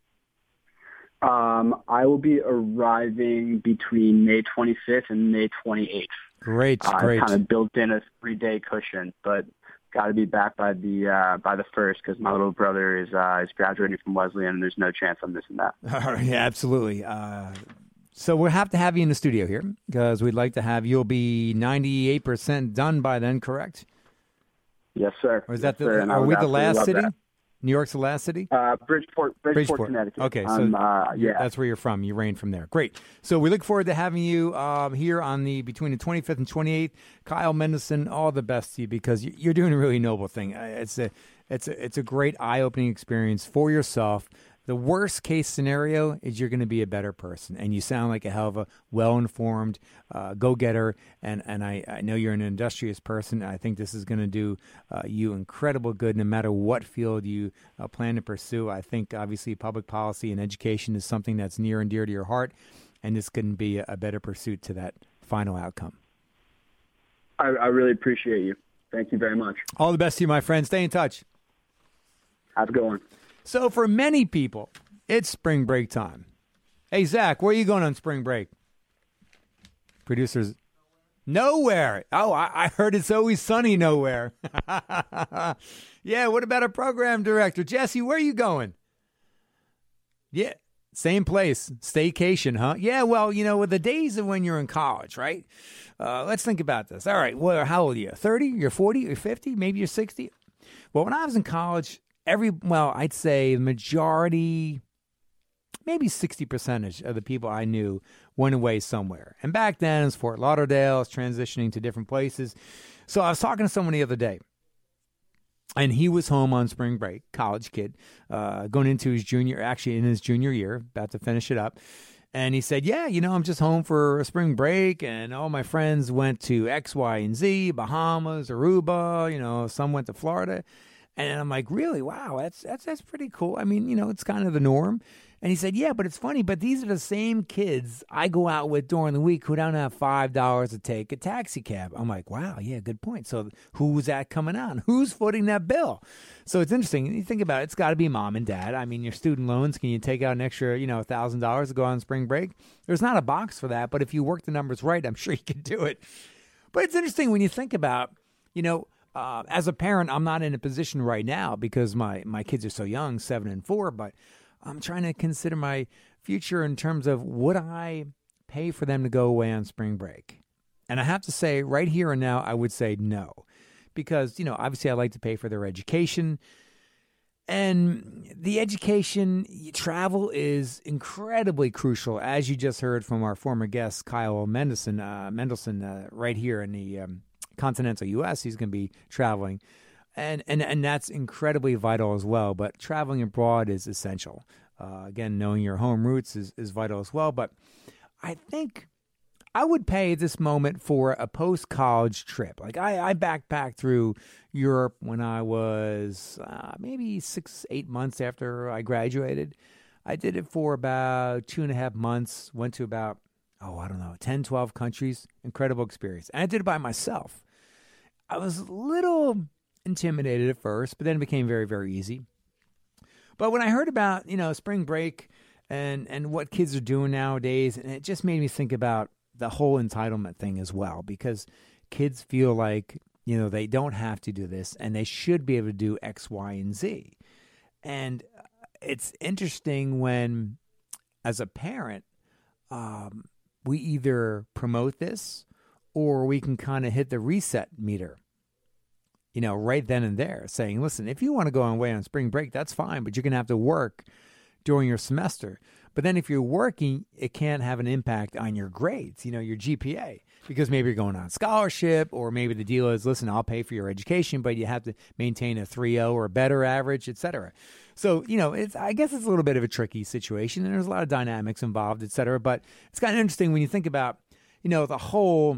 Um, I will be arriving between May twenty-fifth and May twenty-eighth. Great, uh, great. I've kind of built in a three-day cushion, but got to be back by the uh, by the first because my little brother is uh, is graduating from Wesleyan, and there's no chance I'm missing that. Yeah, absolutely. Uh, so we'll have to have you in the studio here because we'd like to have you'll be ninety-eight percent done by then, correct? Yes, sir. Or is that yes, the? Sir, are we the last city? That. New York's the last city? Uh, Bridgeport, Bridgeport, Bridgeport, Connecticut. Okay, so um, uh, yeah, that's where you're from. You reign from there. Great. So we look forward to having you um, here on the between the twenty-fifth and twenty-eighth. Kyle Mendelson, all the best to you because you're doing a really noble thing. It's a it's a it's a great eye-opening experience for yourself. The worst case scenario is you're going to be a better person, and you sound like a hell of a well-informed uh, go-getter, and, and I, I know you're an industrious person. I think this is going to do uh, you incredible good no matter what field you uh, plan to pursue. I think, obviously, public policy and education is something that's near and dear to your heart, and this can be a, a better pursuit to that final outcome. I, I really appreciate you. Thank you very much. All the best to you, my friend. Stay in touch. Have a good one. So for many people, it's spring break time. Hey, Zach, where are you going on spring break? Producers, Nowhere. Oh, I, I heard it's always sunny nowhere. Yeah, what about a program director? Jesse, where are you going? Yeah, same place. Staycation, huh? Yeah, well, you know, with the days of when you're in college, right? Uh, let's think about this. All right, well, how old are you? thirty? You're forty? You're fifty? Maybe you're sixty? Well, when I was in college, every, well, I'd say the majority, maybe sixty percent of the people I knew went away somewhere. And back then, it was Fort Lauderdale. I was transitioning to different places. So I was talking to someone the other day, and he was home on spring break, college kid, uh, going into his junior, actually in his junior year, about to finish it up. And he said, yeah, you know, I'm just home for a spring break, and all my friends went to X, Y, and Z, Bahamas, Aruba, you know, some went to Florida. And I'm like, really? Wow, that's that's that's pretty cool. I mean, you know, it's kind of the norm. And he said, yeah, but it's funny, but these are the same kids I go out with during the week who don't have five dollars to take a taxi cab. I'm like, wow, yeah, good point. So who's that coming on? Who's footing that bill? So it's interesting. You think about it, it's got to be mom and dad. I mean, your student loans, can you take out an extra, you know, one thousand dollars to go on spring break? There's not a box for that, but if you work the numbers right, I'm sure you can do it. But it's interesting when you think about, you know, uh, as a parent, I'm not in a position right now because my, my kids are so young, seven and four, but I'm trying to consider my future in terms of would I pay for them to go away on spring break? And I have to say right here and now, I would say no, because, you know, obviously I like to pay for their education, and the education travel is incredibly crucial. As you just heard from our former guest, Kyle Mendelson, uh, Mendelson, uh, right here in the um, continental U S, he's going to be traveling. And, and and that's incredibly vital as well. But traveling abroad is essential. Uh, again, knowing your home roots is, is vital as well. But I think I would pay at this moment for a post-college trip. Like I, I backpacked through Europe when I was uh, maybe six, eight months after I graduated. I did it for about two and a half months. Went to about, oh, I don't know, ten, twelve countries. Incredible experience. And I did it by myself. I was a little intimidated at first, but then it became very, very easy. But when I heard about, you know, spring break and, and what kids are doing nowadays, and it just made me think about the whole entitlement thing as well, because kids feel like, you know, they don't have to do this and they should be able to do X, Y, and Z. And it's interesting when, as a parent, um, we either promote this or we can kind of hit the reset meter, you know, right then and there, saying, listen, if you want to go away on spring break, that's fine, but you're going to have to work during your semester. But then if you're working, it can't have an impact on your grades, you know, your G P A, because maybe you're going on scholarship, or maybe the deal is, listen, I'll pay for your education, but you have to maintain a three point oh or better average, et cetera. So, you know, it's, I guess it's a little bit of a tricky situation, and there's a lot of dynamics involved, et cetera. But it's kind of interesting when you think about, you know, the whole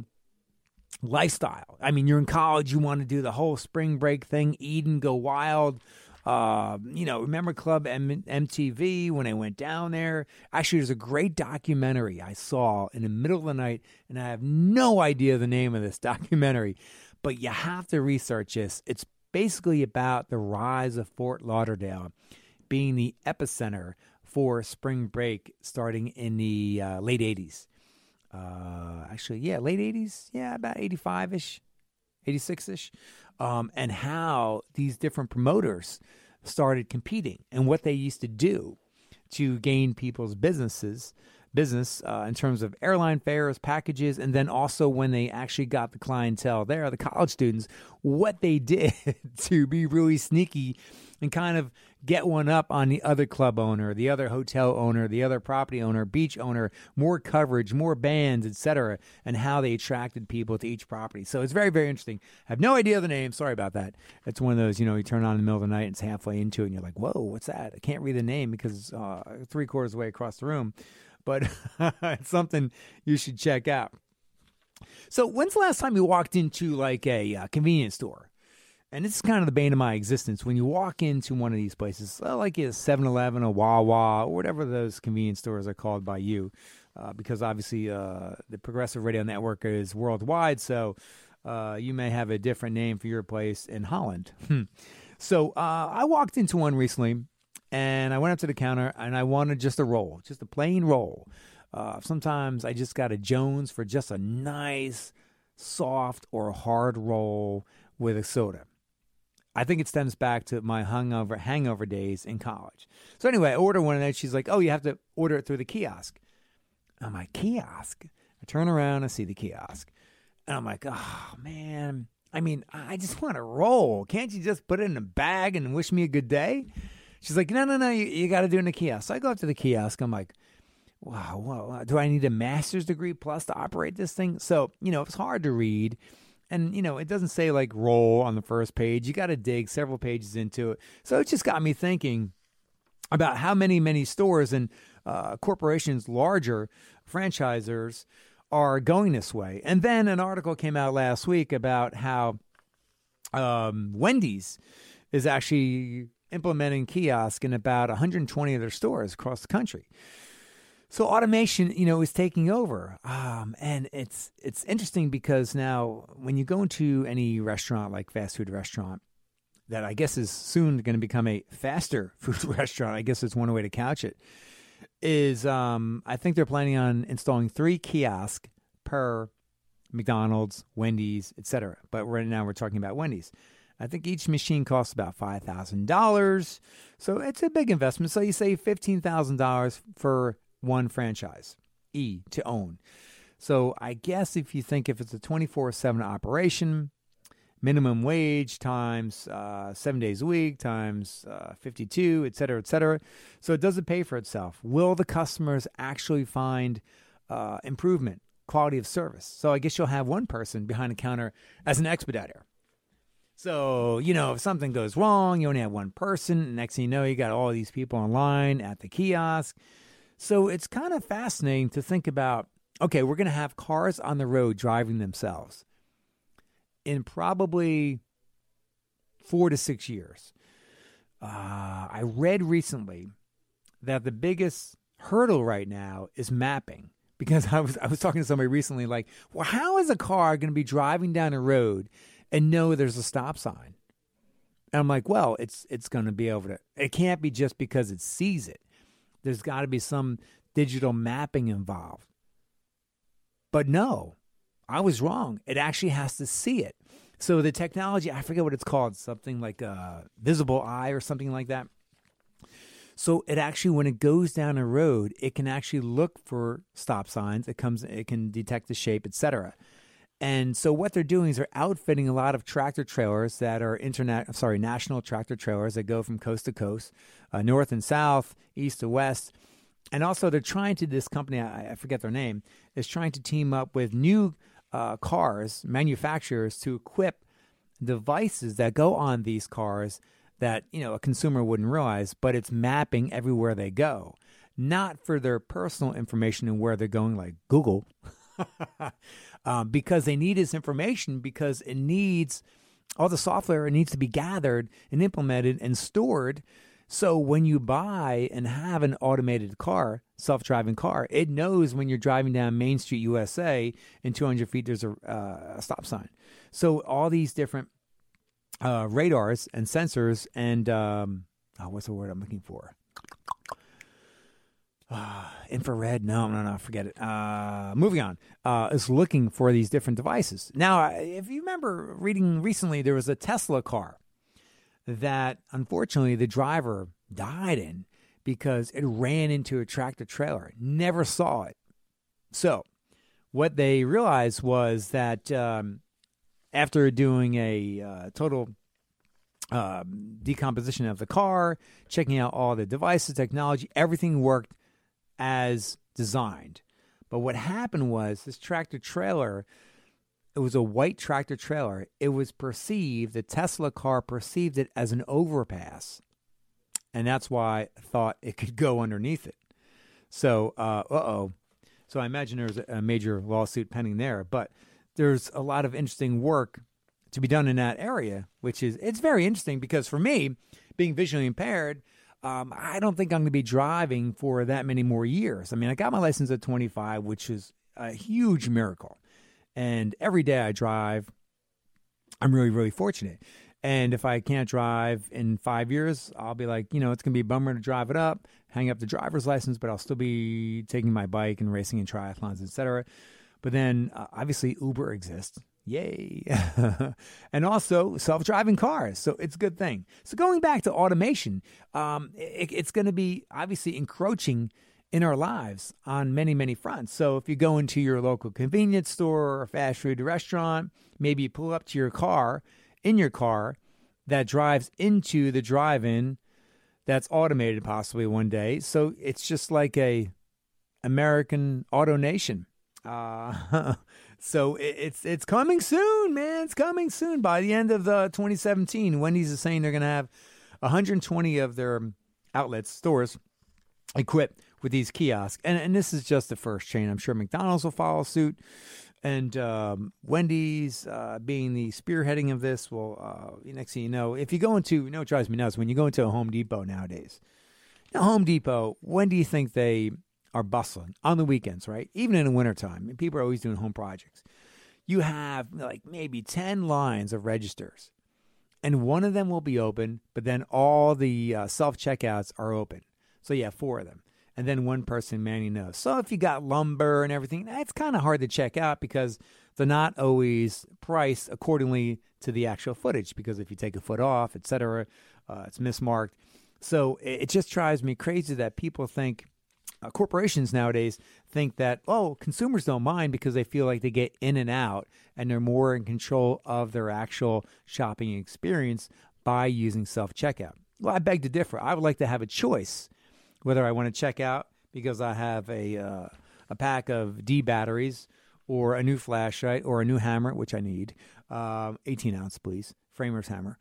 lifestyle. I mean, you're in college, you want to do the whole spring break thing, eat and go wild. Uh, you know, remember Club M- MTV when I went down there? Actually, there's a great documentary I saw in the middle of the night, and I have no idea the name of this documentary, but you have to research this. It's basically about the rise of Fort Lauderdale being the epicenter for spring break starting in the uh, late eighties. Uh, actually, yeah, late eighties. Yeah, about eighty-five-ish, eighty-six-ish. Um, and how these different promoters started competing and what they used to do to gain people's businesses, business uh, in terms of airline fares, packages, and then also when they actually got the clientele there, the college students, what they did to be really sneaky and kind of get one up on the other club owner, the other hotel owner, the other property owner, beach owner, more coverage, more bands, et cetera, and how they attracted people to each property. So it's very, very interesting. I have no idea the name. Sorry about that. It's one of those, you know, you turn on in the middle of the night and it's halfway into it and you're like, whoa, what's that? I can't read the name because it's uh, three quarters of the way across the room. But it's something you should check out. So when's the last time you walked into like a uh, convenience store? And this is kind of the bane of my existence. When you walk into one of these places, like a seven eleven, a Wawa, or whatever those convenience stores are called by you, uh, because obviously uh, the Progressive Radio Network is worldwide, so uh, you may have a different name for your place in Holland. So uh, I walked into one recently, and I went up to the counter, and I wanted just a roll, just a plain roll. Uh, sometimes I just got a Jones for just a nice soft or hard roll with a soda. I think it stems back to my hungover, hangover days in college. So anyway, I order one, and then she's like, oh, you have to order it through the kiosk. I'm like, kiosk? I turn around, I see the kiosk. And I'm like, oh, man. I mean, I just want to roll. Can't you just put it in a bag and wish me a good day? She's like, no, no, no, you, you got to do it in the kiosk. So I go up to the kiosk. I'm like, wow, well, do I need a master's degree plus to operate this thing? So, you know, it's hard to read. And, you know, it doesn't say like roll on the first page. You got to dig several pages into it. So it just got me thinking about how many, many stores and uh, corporations, larger franchisors, are going this way. And then an article came out last week about how um, Wendy's is actually implementing kiosk in about one hundred twenty of their stores across the country. So automation, you know, is taking over. Um, and it's it's interesting because now when you go into any restaurant, like fast food restaurant, that I guess is soon going to become a faster food restaurant, I guess it's one way to couch it, is um, I think they're planning on installing three kiosks per McDonald's, Wendy's, et cetera. But right now we're talking about Wendy's. I think each machine costs about five thousand dollars. So it's a big investment. So you save fifteen thousand dollars for one franchise, E, to own. So I guess if you think if it's a twenty-four seven operation, minimum wage times uh, seven days a week times uh, fifty-two, et cetera, et cetera. So it doesn't pay for itself. Will the customers actually find uh, improvement, quality of service? So I guess you'll have one person behind the counter as an expediter. So, you know, if something goes wrong, you only have one person. Next thing you know, you got all these people online at the kiosk. So it's kind of fascinating to think about, okay, we're going to have cars on the road driving themselves in probably four to six years. Uh, I read recently that the biggest hurdle right now is mapping. Because I was I was talking to somebody recently like, well, how is a car going to be driving down a road and know there's a stop sign? And I'm like, well, it's it's going to be able to. It can't be just because it sees it. There's got to be some digital mapping involved. But no, I was wrong. It actually has to see it. So the technology, I forget what it's called, something like a visible eye or something like that. So it actually, when it goes down a road, it can actually look for stop signs. It comes, it can detect the shape, et cetera. And so what they're doing is they're outfitting a lot of tractor trailers that are internet, sorry, national tractor trailers that go from coast to coast, uh, north and south, east to west. And also they're trying to, this company, I, I forget their name, is trying to team up with new uh, cars, manufacturers, to equip devices that go on these cars that, you know, a consumer wouldn't realize, but it's mapping everywhere they go. Not for their personal information and where they're going, like Google, um, because they need this information because it needs, all the software, it needs to be gathered and implemented and stored. So when you buy and have an automated car, self-driving car, it knows when you're driving down Main Street, U S A, in two hundred feet, there's a, uh, a stop sign. So all these different uh, radars and sensors and, um, oh, what's the word I'm looking for? Uh, infrared? No, no, no, forget it. Uh, moving on. Uh, is looking for these different devices. Now, if you remember reading recently, there was a Tesla car that unfortunately the driver died in because it ran into a tractor trailer. Never saw it. So what they realized was that um, after doing a uh, total uh, decomposition of the car, checking out all the devices, technology, everything worked as designed. But what happened was this tractor trailer, it was a white tractor trailer. It was perceived, the Tesla car perceived it as an overpass. And that's why I thought it could go underneath it. So, uh, uh-oh. So I imagine there's a major lawsuit pending there. But there's a lot of interesting work to be done in that area, which is, it's very interesting because for me, being visually impaired, um, I don't think I'm going to be driving for that many more years. I mean, I got my license at twenty-five, which is a huge miracle. And every day I drive, I'm really, really fortunate. And if I can't drive in five years, I'll be like, you know, it's going to be a bummer to drive it up, hang up the driver's license, but I'll still be taking my bike and racing in triathlons, et cetera. But then uh, obviously Uber exists. Yay. And also self-driving cars. So it's a good thing. So going back to automation, um, it, it's going to be obviously encroaching in our lives on many, many fronts. So if you go into your local convenience store or fast food restaurant, maybe you pull up to your car, in your car, that drives into the drive-in that's automated possibly one day. So it's just like a American AutoNation. Uh, so it, it's it's coming soon, man. It's coming soon. By the end of the twenty seventeen, Wendy's is saying they're going to have one hundred twenty of their outlets, stores, equipped with these kiosks. And, and this is just the first chain. I'm sure McDonald's will follow suit. And um, Wendy's, uh, being the spearheading of this, will, uh, next thing you know, if you go into, you know what drives me nuts, when you go into a Home Depot nowadays. Now, Home Depot, when do you think they are bustling? On the weekends, right? Even in the wintertime. I mean, people are always doing home projects. You have like maybe ten lines of registers. And one of them will be open, but then all the uh, self-checkouts are open. So you have four of them. And then one person manning those. So if you got lumber and everything, it's kind of hard to check out because they're not always priced accordingly to the actual footage. Because if you take a foot off, et cetera, uh, it's mismarked. So it, it just drives me crazy that people think, uh, corporations nowadays think that, oh, consumers don't mind because they feel like they get in and out and they're more in control of their actual shopping experience by using self-checkout. Well, I beg to differ. I would like to have a choice whether I want to check out because I have a uh, a pack of D batteries or a new flashlight or a new hammer, which I need, um, eighteen ounce, please, Framer's hammer,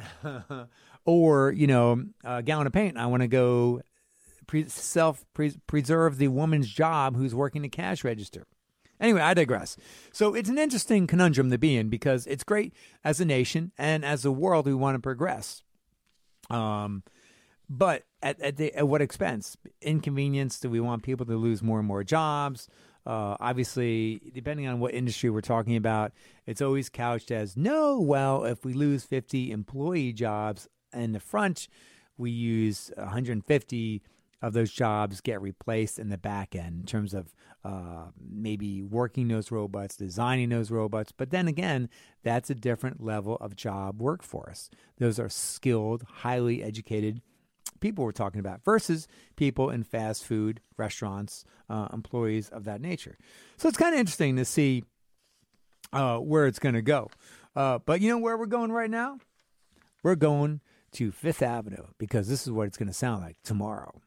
or, you know, a gallon of paint. I want to go pre- self pre- preserve the woman's job who's working the cash register. Anyway, I digress. So it's an interesting conundrum to be in because it's great as a nation and as a world we want to progress. Um, but at at, the, at what expense? Inconvenience? Do we want people to lose more and more jobs? Uh, obviously, depending on what industry we're talking about, it's always couched as, no, well, if we lose fifty employee jobs in the front, we use one hundred fifty of those jobs get replaced in the back end in terms of uh, maybe working those robots, designing those robots. But then again, that's a different level of job workforce. Those are skilled, highly educated people we're talking about versus people in fast food restaurants, uh, employees of that nature. So it's kind of interesting to see uh, where it's going to go. Uh, but you know where we're going right now? We're going to Fifth Avenue because this is what it's going to sound like tomorrow.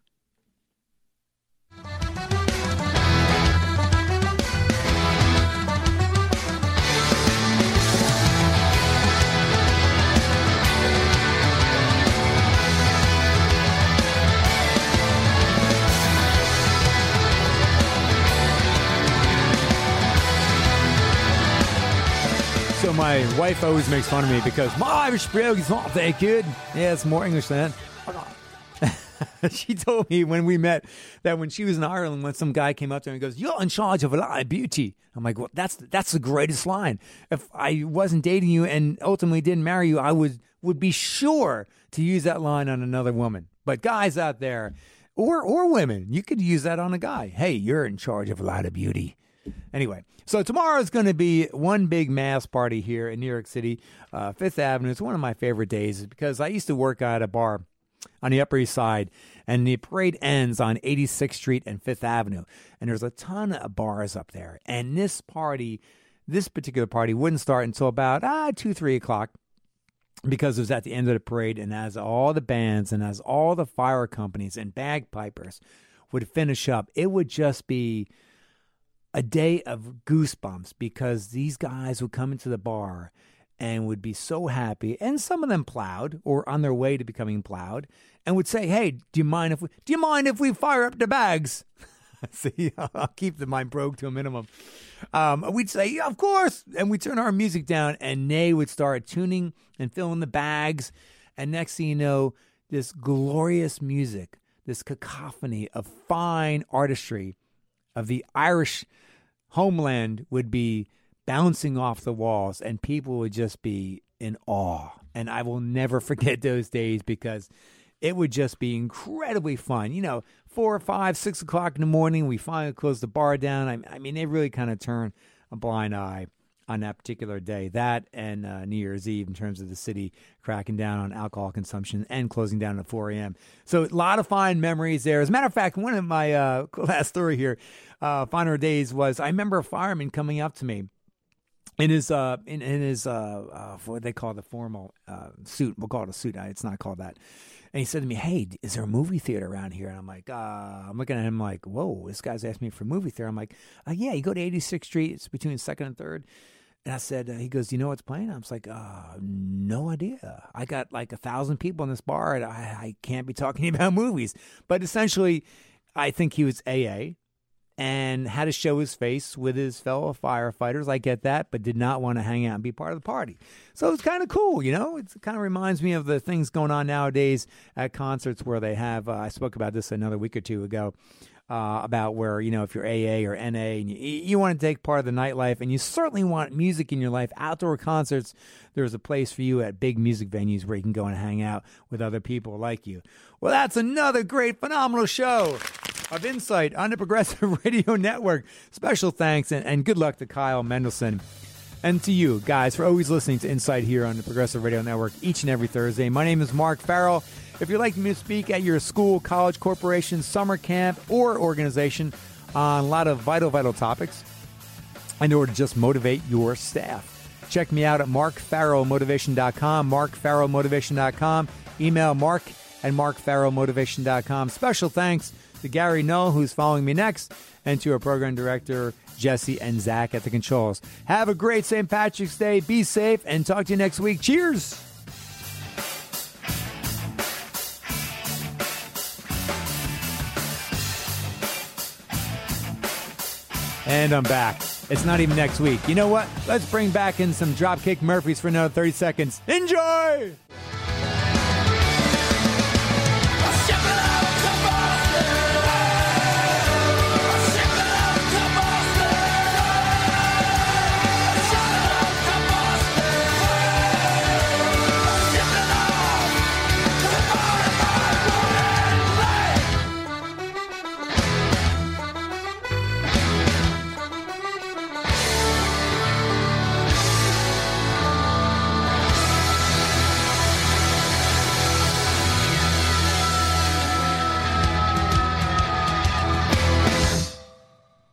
So my wife always makes fun of me because my Irish brogue is not that good. Yeah, it's more English than that. She told me when we met that when she was in Ireland, when some guy came up to her and goes, "You're in charge of a lot of beauty." I'm like, well, that's that's the greatest line. If I wasn't dating you and ultimately didn't marry you, I would would be sure to use that line on another woman. But guys out there, or or women, you could use that on a guy. Hey, you're in charge of a lot of beauty. Anyway, so tomorrow is going to be one big mass party here in New York City, uh, Fifth Avenue. It's one of my favorite days because I used to work at a bar on the Upper East Side, and the parade ends on eighty-sixth Street and Fifth Avenue, and there's a ton of bars up there. And this party, this particular party, wouldn't start until about ah two, three o'clock because it was at the end of the parade, and as all the bands and as all the fire companies and bagpipers would finish up, it would just be a day of goosebumps because these guys would come into the bar and would be so happy, and some of them plowed or on their way to becoming plowed, and would say, "Hey, do you mind if we do you mind if we fire up the bags?" See, I'll keep the mind broke to a minimum. Um, we'd say, "Yeah, of course," and we'd turn our music down, and they would start tuning and filling the bags, and next thing you know, this glorious music, this cacophony of fine artistry of the Irish homeland would be bouncing off the walls, and people would just be in awe. And I will never forget those days because it would just be incredibly fun. You know, four or five, six o'clock in the morning, we finally close the bar down. I, I mean, they really kind of turn a blind eye on that particular day. That and uh, New Year's Eve in terms of the city cracking down on alcohol consumption and closing down at four a.m. So a lot of fine memories there. As a matter of fact, one of my uh, last story here, uh, finer days was I remember a fireman coming up to me in his uh in, in his uh, uh what they call the formal uh suit. We'll call it a suit. It's not called that. And he said to me, "Hey, is there a movie theater around here?" And I'm like, uh, I'm looking at him like, "Whoa, this guy's asking me for a movie theater." I'm like, uh, "Yeah, you go to eighty-sixth Street. It's between second and third." And I said, uh, he goes, "Do you know what's playing?" I was like, uh, no idea. I got like a thousand people in this bar, and I, I can't be talking about movies. But essentially, I think he was A A and had to show his face with his fellow firefighters. I get that, but did not want to hang out and be part of the party. So it's kind of cool, you know? It kind of reminds me of the things going on nowadays at concerts where they have, uh, I spoke about this another week or two ago, Uh, about where, you know, if you're A A or N A and you, you want to take part of the nightlife and you certainly want music in your life, outdoor concerts, there's a place for you at big music venues where you can go and hang out with other people like you. Well, that's another great, phenomenal show of Insight on the Progressive Radio Network. Special thanks and, and good luck to Kyle Mendelson. And to you, guys, for always listening to Insight here on the Progressive Radio Network each and every Thursday. My name is Mark Farrell. If you'd like me to speak at your school, college, corporation, summer camp, or organization on a lot of vital, vital topics in order to just motivate your staff, check me out at mark farrell motivation dot com, mark farrell motivation dot com. Email mark at mark farrell motivation dot com. Special thanks to Gary Null, who's following me next, and to our program director, Jesse and Zach at the controls. Have a great Saint Patrick's Day. Be safe, and talk to you next week. Cheers! And I'm back. It's not even next week. You know what? Let's bring back in some Dropkick Murphys for another thirty seconds. Enjoy!